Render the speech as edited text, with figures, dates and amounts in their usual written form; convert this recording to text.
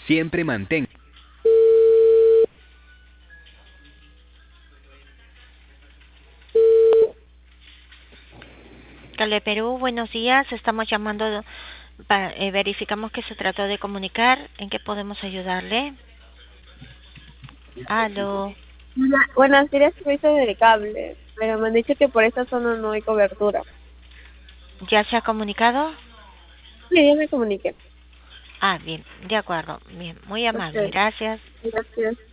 Siempre mantén. Cale Perú, buenos días. Estamos llamando, verificamos que se trató de comunicar. ¿En qué podemos ayudarle? Aló, Buenas, quería servicio de cable, pero me han dicho que por esta zona no hay cobertura. ¿ya se ha comunicado? Sí, ya me comuniqué. Ah, bien, de acuerdo. Bien, muy amable, Ok, gracias. gracias.